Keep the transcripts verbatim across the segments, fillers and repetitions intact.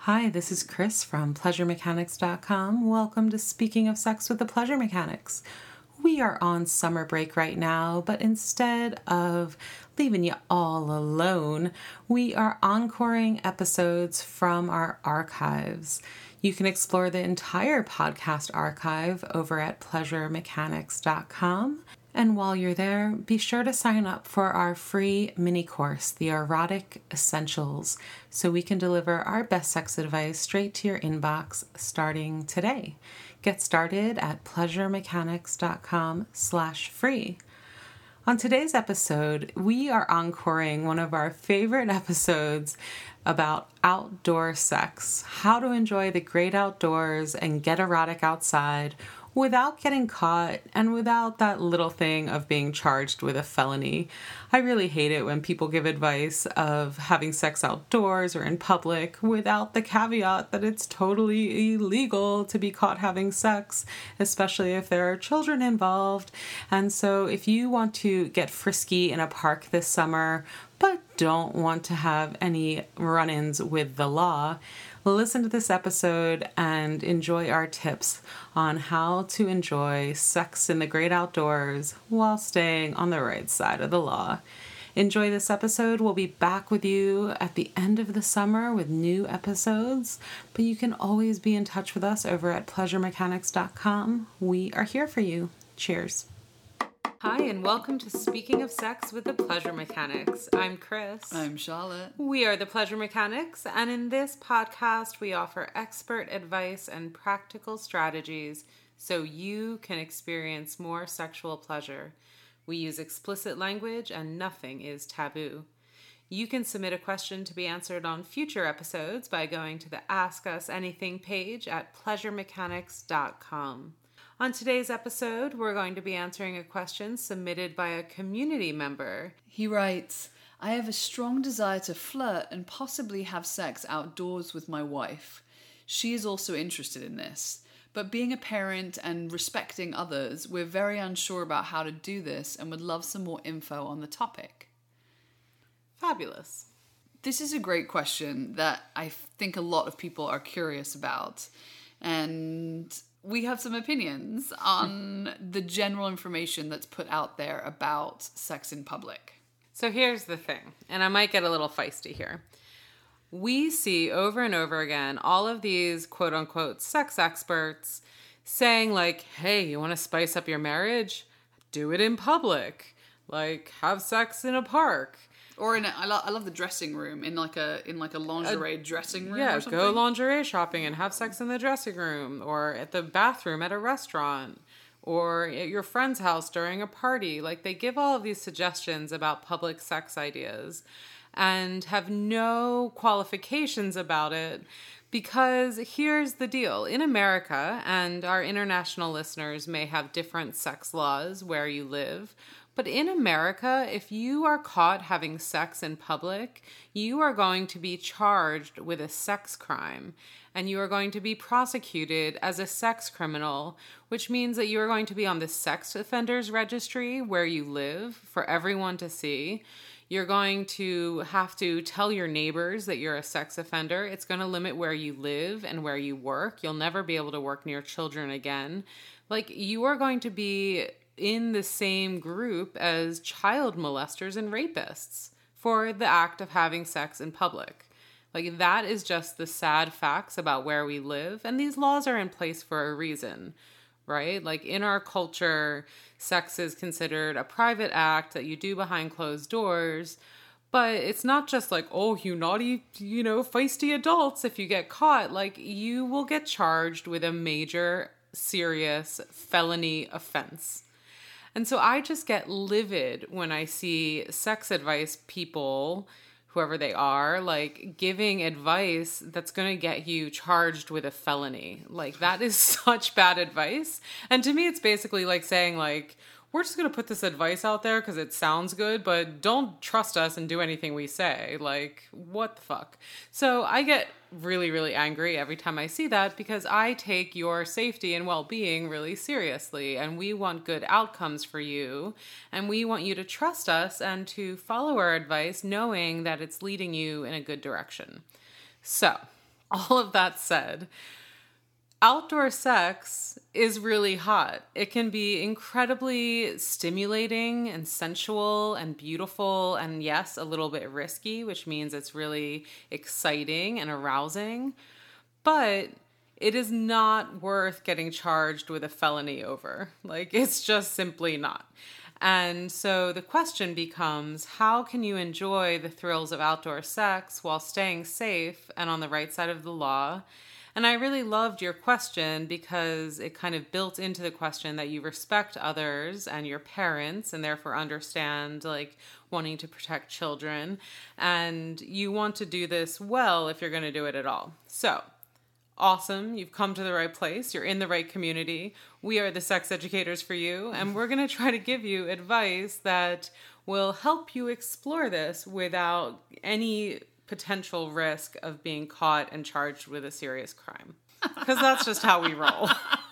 Hi, this is Chris from pleasure mechanics dot com. Welcome to Speaking of Sex with the Pleasure Mechanics. We are on summer break right now, but instead of leaving you all alone, we are encoring episodes from our archives. You can explore the entire podcast archive over at pleasure mechanics dot com. And while you're there, be sure to sign up for our free mini course, The Erotic Essentials, so we can deliver our best sex advice straight to your inbox starting today. Get started at pleasure mechanics dot com slash free. On today's episode, we are encoring one of our favorite episodes about outdoor sex, how to enjoy the great outdoors and get erotic outside without getting caught and without that little thing of being charged with a felony. I really hate it when people give advice of having sex outdoors or in public without the caveat that it's totally illegal to be caught having sex, especially if there are children involved. And so if you want to get frisky in a park this summer, but don't want to have any run-ins with the law, listen to this episode and enjoy our tips on how to enjoy sex in the great outdoors while staying on the right side of the law. Enjoy this episode. We'll be back with you at the end of the summer with new episodes, but you can always be in touch with us over at pleasure mechanics dot com. We are here for you. Cheers. Hi, and welcome to Speaking of Sex with the Pleasure Mechanics. I'm Chris. I'm Charlotte. We are the Pleasure Mechanics, and in this podcast, we offer expert advice and practical strategies so you can experience more sexual pleasure. We use explicit language, and nothing is taboo. You can submit a question to be answered on future episodes by going to the Ask Us Anything page at pleasure mechanics dot com. On today's episode, we're going to be answering a question submitted by a community member. He writes, I have a strong desire to flirt and possibly have sex outdoors with my wife. She is also interested in this. But being a parent and respecting others, we're very unsure about how to do this and would love some more info on the topic. Fabulous. This is a great question that I think a lot of people are curious about. And we have some opinions on the general information that's put out there about sex in public. So here's the thing, and I might get a little feisty here. We see over and over again all of these quote-unquote sex experts saying like, hey, you want to spice up your marriage? Do it in public. Like, have sex in a park. Or in a, I, lo- I love the dressing room, in like a in like a lingerie uh, dressing room yeah, or something. Go lingerie shopping and have sex in the dressing room, or at the bathroom at a restaurant, or at your friend's house during a party. Like, they give all of these suggestions about public sex ideas and have no qualifications about it, because here's the deal. In America, and our international listeners may have different sex laws where you live, but in America, if you are caught having sex in public, you are going to be charged with a sex crime, and you are going to be prosecuted as a sex criminal, which means that you are going to be on the sex offenders registry where you live for everyone to see. You're going to have to tell your neighbors that you're a sex offender. It's going to limit where you live and where you work. You'll never be able to work near children again. Like, you are going to be in the same group as child molesters and rapists for the act of having sex in public. Like, that is just the sad facts about where we live. And these laws are in place for a reason, right? Like, in our culture, sex is considered a private act that you do behind closed doors. But it's not just like, oh, you naughty, you know, feisty adults. If you get caught, like, you will get charged with a major, serious felony offense. And so I just get livid when I see sex advice people, whoever they are, like, giving advice that's going to get you charged with a felony. Like, that is such bad advice. And to me, it's basically like saying, like, we're just going to put this advice out there because it sounds good, but don't trust us and do anything we say. Like, what the fuck? So I get really, really angry every time I see that, because I take your safety and well-being really seriously, and we want good outcomes for you, and we want you to trust us and to follow our advice knowing that it's leading you in a good direction. So all of that said, outdoor sex is really hot. It can be incredibly stimulating and sensual and beautiful and, yes, a little bit risky, which means it's really exciting and arousing. But it is not worth getting charged with a felony over. Like, it's just simply not. And so the question becomes, how can you enjoy the thrills of outdoor sex while staying safe and on the right side of the law? And I really loved your question because it kind of built into the question that you respect others and your parents and therefore understand, like, wanting to protect children. And you want to do this well if you're going to do it at all. So, awesome. You've come to the right place. You're in the right community. We are the sex educators for you. And we're going to try to give you advice that will help you explore this without any potential risk of being caught and charged with a serious crime. Because that's just how we roll.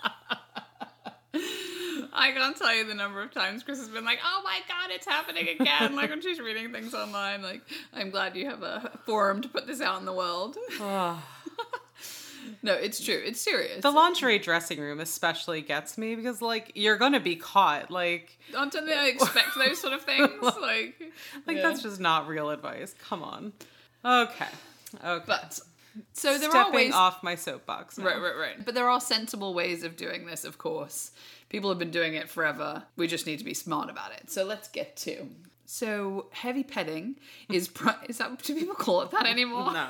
I can't tell you the number of times Chris has been like, oh my God, it's happening again. Like when she's reading things online. Like, I'm glad you have a forum to put this out in the world. Oh. No, it's true. It's serious. The lingerie dressing room especially gets me because, like, you're going to be caught. Like, don't they expect those sort of things? Like, like yeah. That's just not real advice. Come on. Okay. Okay. But so there Stepping are ways off my soapbox now. Right, right, right. But there are sensible ways of doing this, of course. People have been doing it forever. We just need to be smart about it. So let's get to. So heavy petting is pri- is that do people call it that anymore? No.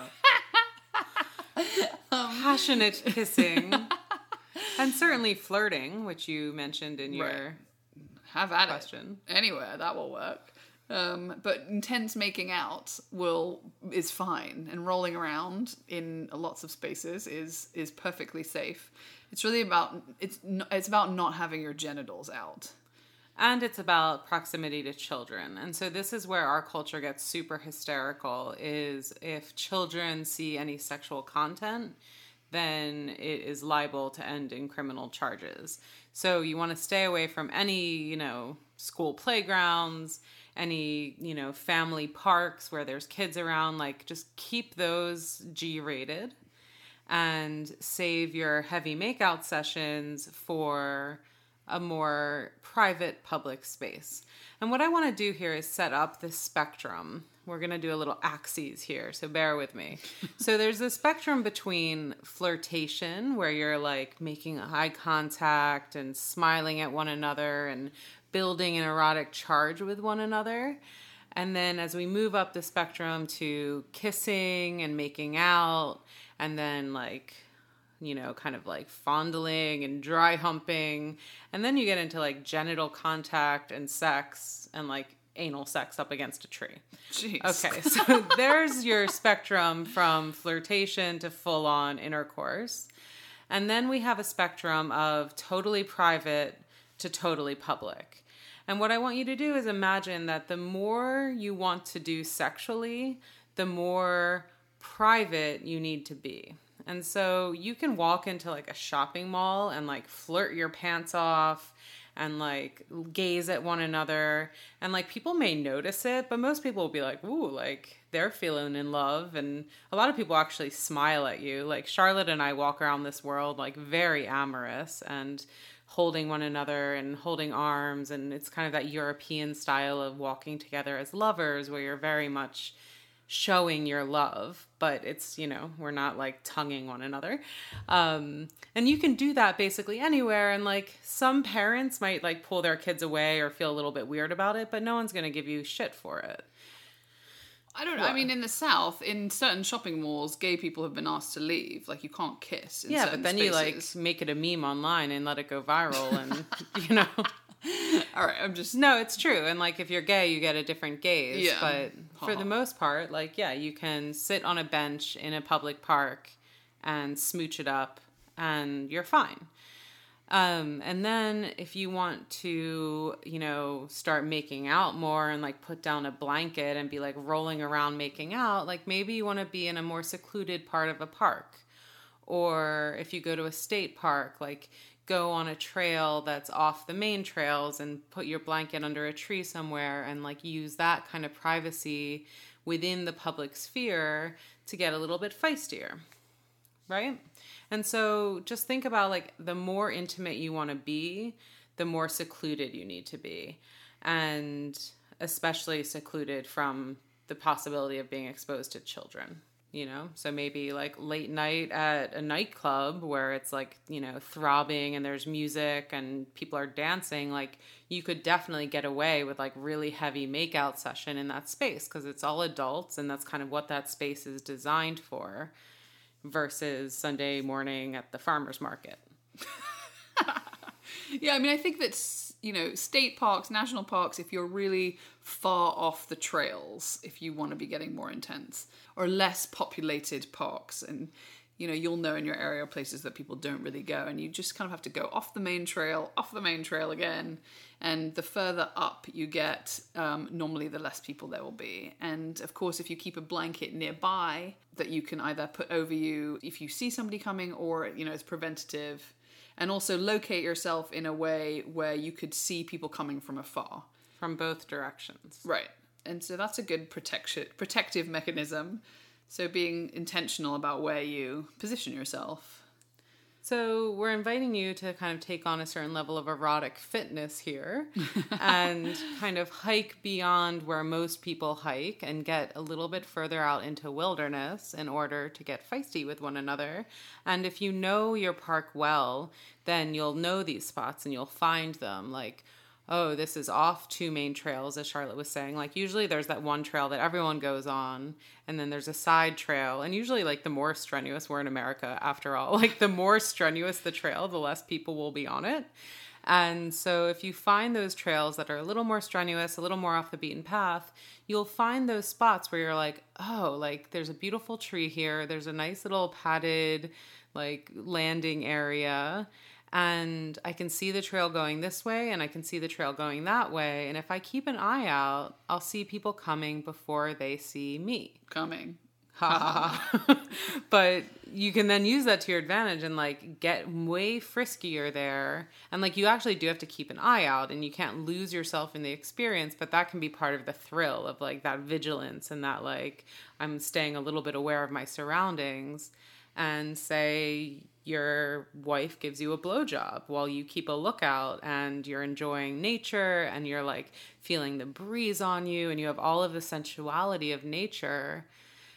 um, Passionate kissing. And certainly flirting, which you mentioned in your right. Have at question. It. Anywhere, that will work. Um, but intense making out will is fine, and rolling around in lots of spaces is is perfectly safe. It's really about it's it's about not having your genitals out. And it's about proximity to children. And so this is where our culture gets super hysterical, is if children see any sexual content, then it is liable to end in criminal charges. So you want to stay away from any, you know, school playgrounds, any, you know, family parks where there's kids around. Like, just keep those G-rated and save your heavy makeout sessions for a more private public space. And what I want to do here is set up this spectrum. We're going to do a little axes here, so bear with me. So there's a spectrum between flirtation, where you're like making eye contact and smiling at one another and building an erotic charge with one another. And then as we move up the spectrum to kissing and making out, and then like, you know, kind of like fondling and dry humping. And then you get into like genital contact and sex and like anal sex up against a tree. Jeez. Okay, so there's your spectrum from flirtation to full-on intercourse. And then we have a spectrum of totally private to totally public. And what I want you to do is imagine that the more you want to do sexually, the more private you need to be. And so you can walk into like a shopping mall and like flirt your pants off and like gaze at one another. And like people may notice it, but most people will be like, ooh, like they're feeling in love. And a lot of people actually smile at you. Like Charlotte and I walk around this world like very amorous and holding one another and holding arms. And it's kind of that European style of walking together as lovers where you're very much showing your love, but it's, you know, we're not like tonguing one another. Um, and you can do that basically anywhere. And like some parents might like pull their kids away or feel a little bit weird about it, but no one's going to give you shit for it. I don't know. What? I mean, in the South, in certain shopping malls, gay people have been asked to leave. Like, you can't kiss in yeah, but then spaces. You like make it a meme online and let it go viral and, you know. All right, I'm just... No, it's true. And, like, if you're gay, you get a different gaze. Yeah. But for uh-huh. the most part, like, yeah, you can sit on a bench in a public park and smooch it up, and you're fine. Um, and then if you want to, you know, start making out more and, like, put down a blanket and be, like, rolling around making out, like, maybe you want to be in a more secluded part of a park. Or if you go to a state park, like... go on a trail that's off the main trails and put your blanket under a tree somewhere and like use that kind of privacy within the public sphere to get a little bit feistier. right? And so just think about like the more intimate you want to be, the more secluded you need to be. And especially secluded from the possibility of being exposed to children, you know? So maybe like late night at a nightclub where it's like, you know, throbbing and there's music and people are dancing, like you could definitely get away with like really heavy makeout session in that space because it's all adults and that's kind of what that space is designed for versus Sunday morning at the farmer's market. Yeah, I mean, I think that's, you know, state parks, national parks, if you're really far off the trails, if you want to be getting more intense, or less populated parks. And, you know, you'll know in your area places that people don't really go. And you just kind of have to go off the main trail, off the main trail again. And the further up you get, um, normally the less people there will be. And, of course, if you keep a blanket nearby that you can either put over you if you see somebody coming or, you know, it's preventative. And also locate yourself in a way where you could see people coming from afar. From both directions. Right. And so that's a good protection, protective mechanism. So being intentional about where you position yourself. So we're inviting you to kind of take on a certain level of erotic fitness here and kind of hike beyond where most people hike and get a little bit further out into wilderness in order to get feisty with one another. And if you know your park well, then you'll know these spots and you'll find them. Like, oh, this is off two main trails, as Charlotte was saying. Like, usually there's that one trail that everyone goes on, and then there's a side trail. And usually, like, the more strenuous, we're in America, after all, like, the more strenuous the trail, the less people will be on it. And so if you find those trails that are a little more strenuous, a little more off the beaten path, you'll find those spots where you're like, oh, like, there's a beautiful tree here. There's a nice little padded, like, landing area. And I can see the trail going this way and I can see the trail going that way. And if I keep an eye out, I'll see people coming before they see me. Coming. Ha ha ha. But you can then use that to your advantage and like get way friskier there. And like you actually do have to keep an eye out and you can't lose yourself in the experience, but that can be part of the thrill of like that vigilance and that like I'm staying a little bit aware of my surroundings. And say your wife gives you a blowjob while you keep a lookout and you're enjoying nature and you're like feeling the breeze on you and you have all of the sensuality of nature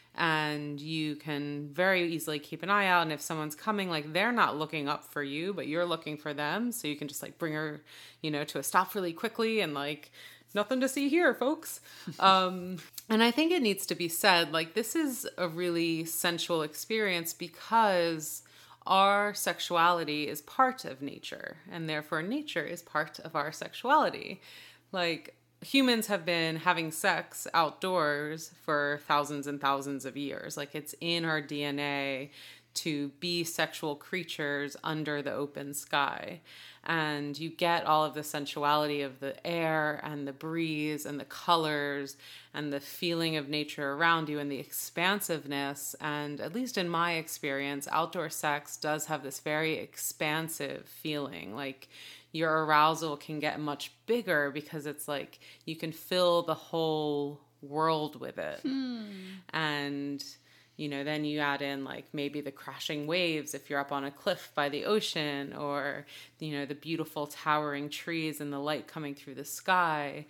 and you can very easily keep an eye out. And if someone's coming, like they're not looking up for you, but you're looking for them. So you can just like bring her, you know, to a stop really quickly and like, nothing to see here, folks. Um, and I think it needs to be said, like, this is a really sensual experience because our sexuality is part of nature, and therefore nature is part of our sexuality. Like, humans have been having sex outdoors for thousands and thousands of years. Like, it's in our D N A to be sexual creatures under the open sky. And you get all of the sensuality of the air and the breeze and the colors and the feeling of nature around you and the expansiveness. And at least in my experience, outdoor sex does have this very expansive feeling. Like your arousal can get much bigger because it's like you can fill the whole world with it. Hmm. And you know, then you add in like maybe the crashing waves if you're up on a cliff by the ocean, or, you know, the beautiful towering trees and the light coming through the sky,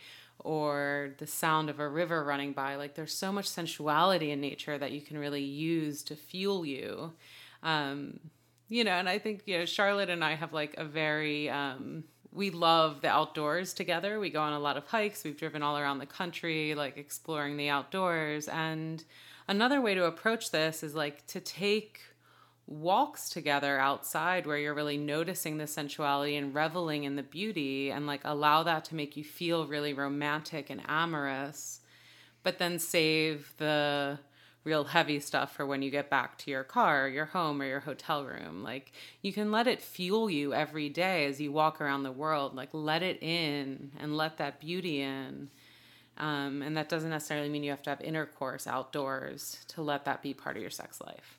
or the sound of a river running by. Like there's so much sensuality in nature that you can really use to fuel you. Um, you know, and I think, you know, Charlotte and I have like a very, um, we love the outdoors together. We go on a lot of hikes. We've driven all around the country, like exploring the outdoors. And another way to approach this is like to take walks together outside where you're really noticing the sensuality and reveling in the beauty and like allow that to make you feel really romantic and amorous, but then save the real heavy stuff for when you get back to your car, or your home, or your hotel room. Like you can let it fuel you every day as you walk around the world. Like let it in and let that beauty in. Um, and that doesn't necessarily mean you have to have intercourse outdoors to let that be part of your sex life.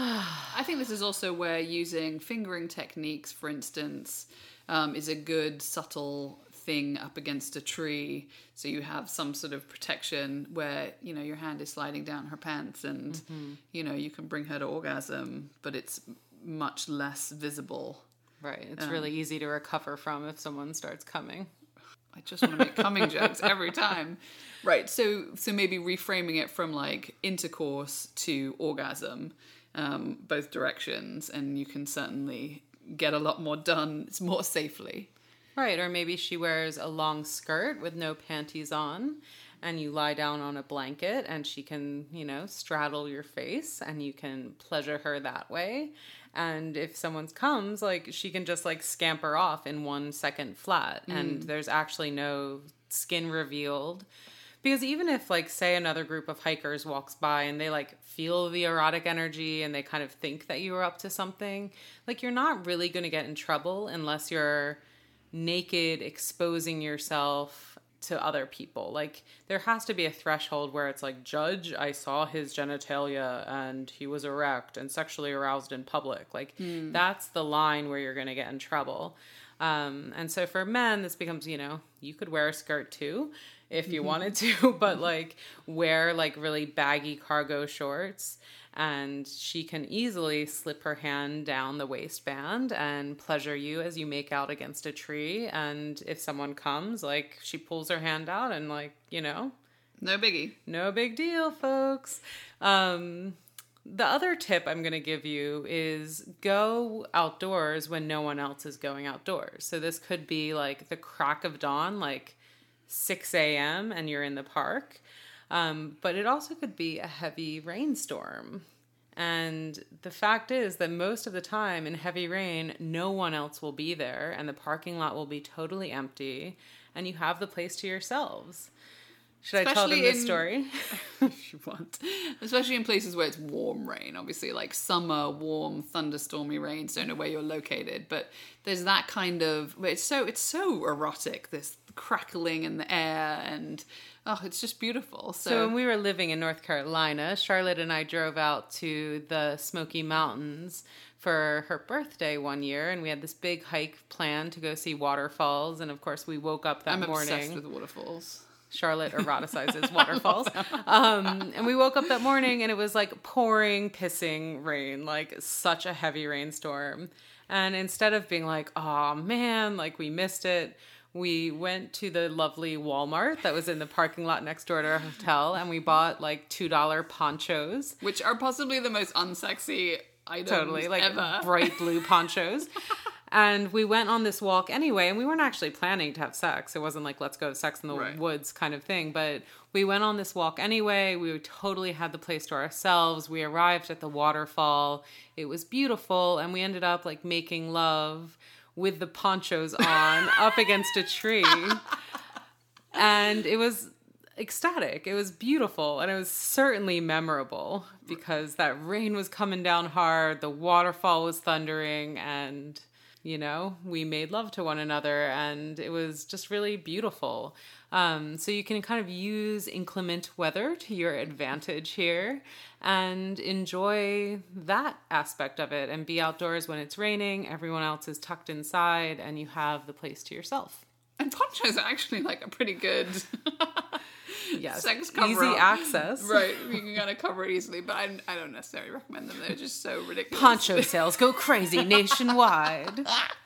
I think this is also where using fingering techniques, for instance, um, is a good, subtle thing up against a tree, so you have some sort of protection where, you know, your hand is sliding down her pants and, mm-hmm. you know, you can bring her to orgasm, but it's much less visible. Right. It's um, really easy to recover from if someone starts coming. I just want to make coming jokes every time. Right. So so maybe reframing it from like intercourse to orgasm, um, both directions, and you can certainly get a lot more done more safely. Right. Or maybe she wears a long skirt with no panties on, and you lie down on a blanket and she can, you know, straddle your face and you can pleasure her that way. And if someone comes, like, she can just, like, scamper off in one second flat. Mm. And there's actually no skin revealed. Because even if, like, say another group of hikers walks by and they, like, feel the erotic energy and they kind of think that you were up to something, like, you're not really going to get in trouble unless you're naked, exposing yourself to other people. Like, there has to be a threshold where it's like, judge, I saw his genitalia and he was erect and sexually aroused in public. Like, mm. that's the line where you're going to get in trouble. Um, and so for men, this becomes, you know, you could wear a skirt too if you mm-hmm. wanted to, but like wear like really baggy cargo shorts, and she can easily slip her hand down the waistband and pleasure you as you make out against a tree. And if someone comes, like, she pulls her hand out and, like, you know, no biggie. No big deal, folks. Um, the other tip I'm going to give you is go outdoors when no one else is going outdoors. So this could be like the crack of dawn, like six a.m. and you're in the park. Um, but it also could be a heavy rainstorm. And the fact is that most of the time in heavy rain, no one else will be there and the parking lot will be totally empty and you have the place to yourselves. Should Especially I tell them this in, story? If you want. Especially in places where it's warm rain, obviously, like summer, warm, thunderstormy rain. Don't know where you're located, but there's that kind of, it's so, it's so erotic, this crackling in the air, and oh, it's just beautiful. So, so when we were living in North Carolina, Charlotte and I drove out to the Smoky Mountains for her birthday one year, and we had this big hike planned to go see waterfalls, and of course we woke up that I'm morning. I'm obsessed with waterfalls. Charlotte eroticizes waterfalls. Um, and we woke up that morning and it was like pouring, pissing rain, like such a heavy rainstorm. And instead of being like, oh man, like we missed it, we went to the lovely Walmart that was in the parking lot next door to our hotel, and we bought like two dollar ponchos. Which are possibly the most unsexy items totally, like ever. Bright blue ponchos. And we went on this walk anyway, and we weren't actually planning to have sex. It wasn't like, let's go have sex in the right. woods kind of thing. But we went on this walk anyway. We totally had the place to ourselves. We arrived at the waterfall. It was beautiful. And we ended up like making love with the ponchos on up against a tree. And it was ecstatic. It was beautiful. And it was certainly memorable because that rain was coming down hard. The waterfall was thundering, and you know, we made love to one another, and it was just really beautiful. Um, so you can kind of use inclement weather to your advantage here and enjoy that aspect of it and be outdoors when it's raining. Everyone else is tucked inside and you have the place to yourself. And ponchos are actually like a pretty good yes, sex cover easy up. Access. Right, you can kind of cover it easily, but I, I don't necessarily recommend them. They're just so ridiculous. Poncho sales go crazy nationwide.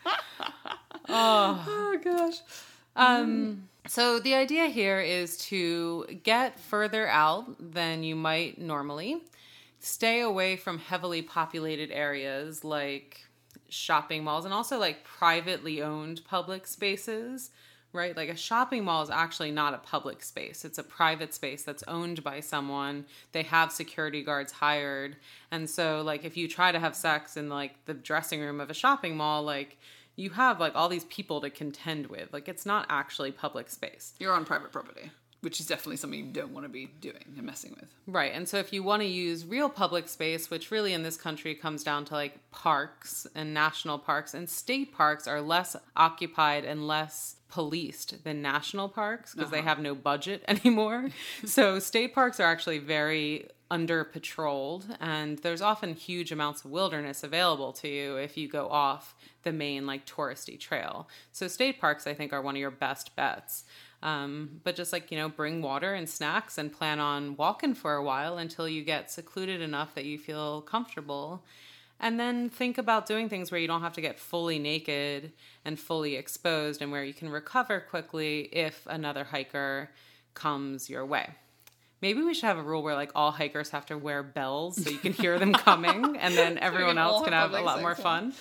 oh. oh, gosh. Um, so the idea here is to get further out than you might normally. Stay away from heavily populated areas like shopping malls and also like privately owned public spaces. Right? Like a shopping mall is actually not a public space. It's a private space that's owned by someone. They have security guards hired. And so like if you try to have sex in like the dressing room of a shopping mall, like you have like all these people to contend with. Like it's not actually public space. You're on private property, which is definitely something you don't want to be doing and messing with. Right. And so if you want to use real public space, which really in this country comes down to like parks and national parks, and state parks are less occupied and less policed than national parks because uh-huh. they have no budget anymore. So state parks are actually very under patrolled, and there's often huge amounts of wilderness available to you if you go off the main like touristy trail. So state parks, I think, are one of your best bets. Um, but just like, you know, bring water and snacks and plan on walking for a while until you get secluded enough that you feel comfortable. And then think about doing things where you don't have to get fully naked and fully exposed, and where you can recover quickly if another hiker comes your way. Maybe we should have a rule where like all hikers have to wear bells so you can hear them coming, and then everyone else can have a lot more fun.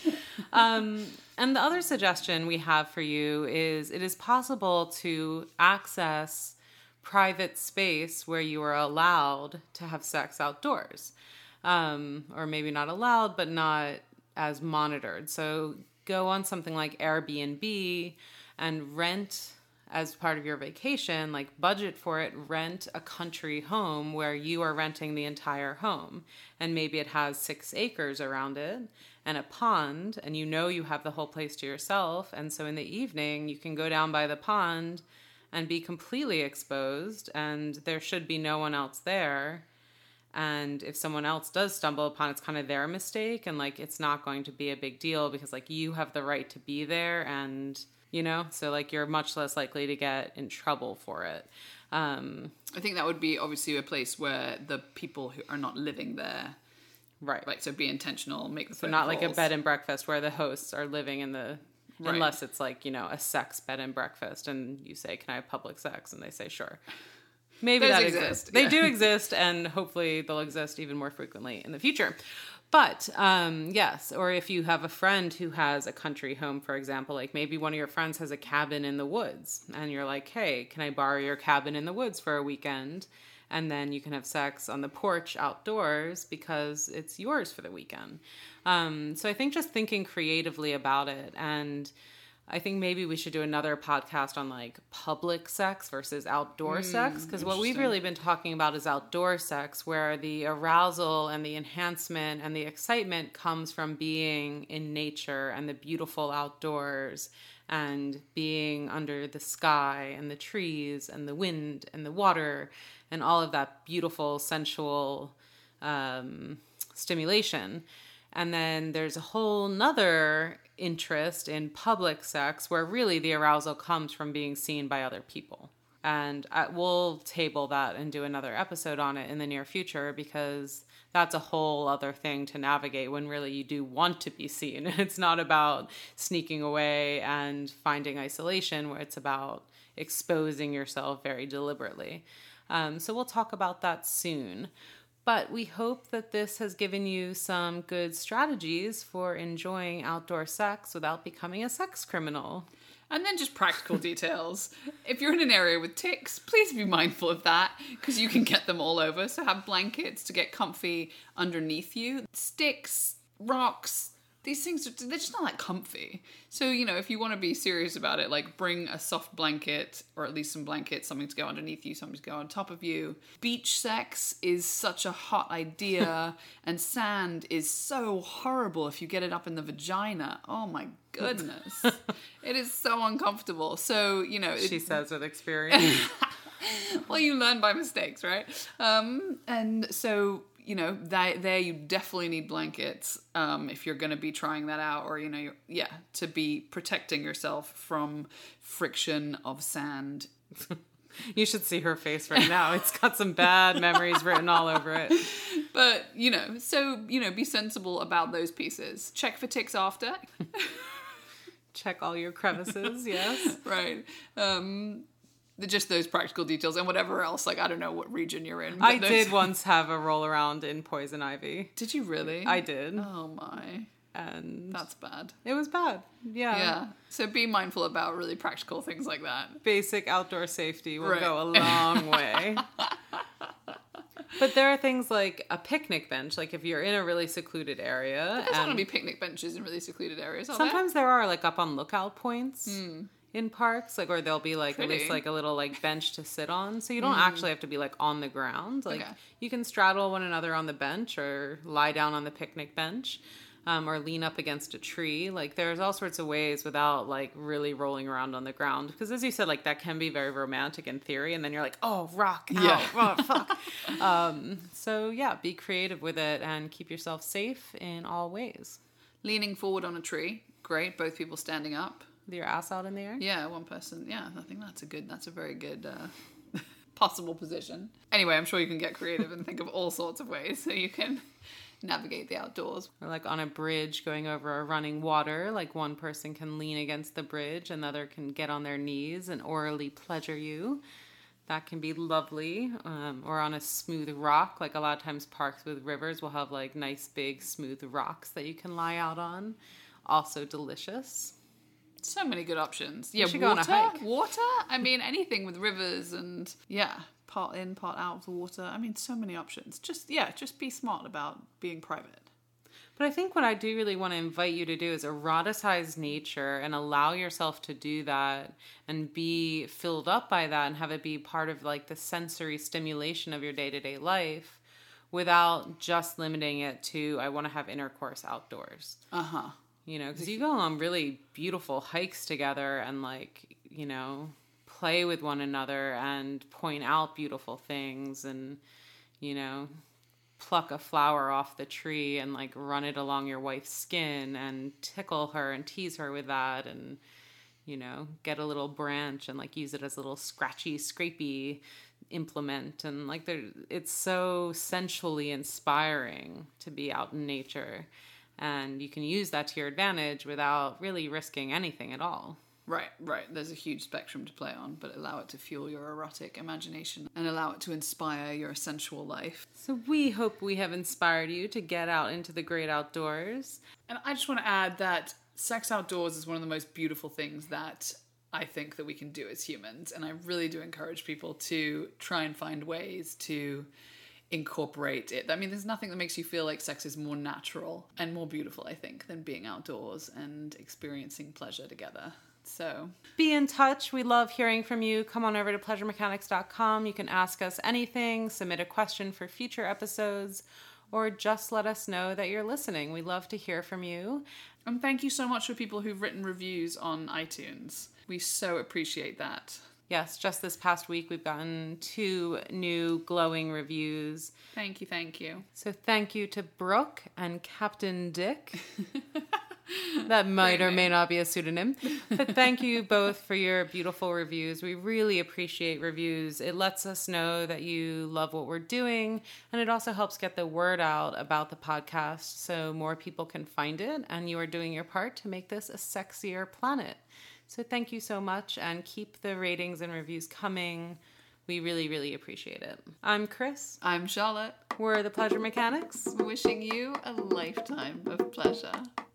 Um, and the other suggestion we have for you is it is possible to access private space where you are allowed to have sex outdoors. Um, or maybe not allowed, but not as monitored. So go on something like Airbnb and rent, as part of your vacation, like budget for it, rent a country home where you are renting the entire home. And maybe it has six acres around it and a pond, and you know you have the whole place to yourself. And so in the evening, you can go down by the pond and be completely exposed, and there should be no one else there. And if someone else does stumble upon, it's kind of their mistake, and like it's not going to be a big deal because like you have the right to be there, and you know, so like you're much less likely to get in trouble for it. Um, I think that would be obviously a place where the people who are not living there, right? Like, so be intentional, make the so not calls. Like a bed and breakfast where the hosts are living in the. Right. Unless it's like, you know, a sex bed and breakfast, and you say, "Can I have public sex?" and they say, "Sure." Maybe Those that exist. exists. Yeah. They do exist, and hopefully they'll exist even more frequently in the future. But um, yes, or if you have a friend who has a country home, for example, like maybe one of your friends has a cabin in the woods, and you're like, "Hey, can I borrow your cabin in the woods for a weekend?" And then you can have sex on the porch outdoors because it's yours for the weekend. Um, so I think just thinking creatively about it, and I think maybe we should do another podcast on like public sex versus outdoor mm, sex, because what we've really been talking about is outdoor sex, where the arousal and the enhancement and the excitement comes from being in nature and the beautiful outdoors and being under the sky and the trees and the wind and the water and all of that beautiful sensual um, stimulation. And then there's a whole nother interest in public sex where really the arousal comes from being seen by other people. And I, we'll table that and do another episode on it in the near future, because that's a whole other thing to navigate when really you do want to be seen. It's not about sneaking away and finding isolation, where it's about exposing yourself very deliberately. Um, so we'll talk about that soon. But we hope that this has given you some good strategies for enjoying outdoor sex without becoming a sex criminal. And then just practical details. If you're in an area with ticks, please be mindful of that, because you can get them all over. So have blankets to get comfy underneath you. Sticks, rocks, these things, they're just not that comfy. So, you know, if you want to be serious about it, like bring a soft blanket, or at least some blankets, something to go underneath you, something to go on top of you. Beach sex is such a hot idea, and sand is so horrible if you get it up in the vagina. Oh my goodness. It is so uncomfortable. So, you know. She it, says with experience. Well, you learn by mistakes, right? Um, and so, you know, that, there you definitely need blankets um, if you're going to be trying that out, or, you know, you're, yeah, to be protecting yourself from friction of sand. You should see her face right now. It's got some bad memories written all over it. But, you know, so, you know, be sensible about those pieces. Check for ticks after. Check all your crevices, yes. Right. Um... Just those practical details, and whatever else, like, I don't know what region you're in. I those... did once have a roll around in poison ivy. Did you really? I did. Oh my. And that's bad. It was bad. Yeah. Yeah. So be mindful about really practical things like that. Basic outdoor safety will right. go a long way. But there are things like a picnic bench, like if you're in a really secluded area. There's not going to be picnic benches in really secluded areas, are sometimes there? there are, like up on lookout points. Mm. In parks, like, or there'll be like Pretty. at least like a little like bench to sit on, so you don't mm. actually have to be like on the ground. Like okay. You can straddle one another on the bench or lie down on the picnic bench. Um, or lean up against a tree. Like there's all sorts of ways without like really rolling around on the ground. Because as you said, like that can be very romantic in theory. And then you're like, oh, rock out. Yeah. Oh, fuck. um, so yeah, be creative with it and keep yourself safe in all ways. Leaning forward on a tree. Great. Both people standing up. With your ass out in the air? Yeah, one person. Yeah, I think that's a good, that's a very good uh, possible position. Anyway, I'm sure you can get creative and think of all sorts of ways so you can navigate the outdoors. Or like on a bridge going over a running water, like one person can lean against the bridge, another can get on their knees and orally pleasure you. That can be lovely. Um, or on a smooth rock, like a lot of times parks with rivers will have like nice big smooth rocks that you can lie out on. Also delicious. So many good options. Yeah, should water, go on a hike. Water? I mean, anything with rivers and, yeah, part in, part out of the water. I mean, so many options. Just, yeah, just be smart about being private. But I think what I do really want to invite you to do is eroticize nature and allow yourself to do that and be filled up by that and have it be part of like the sensory stimulation of your day-to-day life without just limiting it to, I want to have intercourse outdoors. Uh-huh. You know, because you go on really beautiful hikes together and like, you know, play with one another and point out beautiful things and, you know, pluck a flower off the tree and like run it along your wife's skin and tickle her and tease her with that and, you know, get a little branch and like use it as a little scratchy, scrapey implement. And like there, it's so sensually inspiring to be out in nature. And you can use that to your advantage without really risking anything at all. Right, right. There's a huge spectrum to play on, but allow it to fuel your erotic imagination and allow it to inspire your sensual life. So we hope we have inspired you to get out into the great outdoors. And I just want to add that sex outdoors is one of the most beautiful things that I think that we can do as humans. And I really do encourage people to try and find ways to incorporate it. I mean, there's nothing that makes you feel like sex is more natural and more beautiful, I think, than being outdoors and experiencing pleasure together. So be in touch. We love hearing from you. Come on over to pleasure mechanics dot com. You can ask us anything, submit a question for future episodes, or just let us know that you're listening. We love to hear from you. And thank you so much for people who've written reviews on iTunes. We so appreciate that. Yes, just this past week, we've gotten two new glowing reviews. Thank you, thank you. So thank you to Brooke and Captain Dick. That might or may not be a pseudonym. But thank you both for your beautiful reviews. We really appreciate reviews. It lets us know that you love what we're doing, and it also helps get the word out about the podcast so more people can find it, and you are doing your part to make this a sexier planet. So thank you so much, and keep the ratings and reviews coming. We really, really appreciate it. I'm Chris. I'm Charlotte. We're the Pleasure Mechanics. Wishing you a lifetime of pleasure.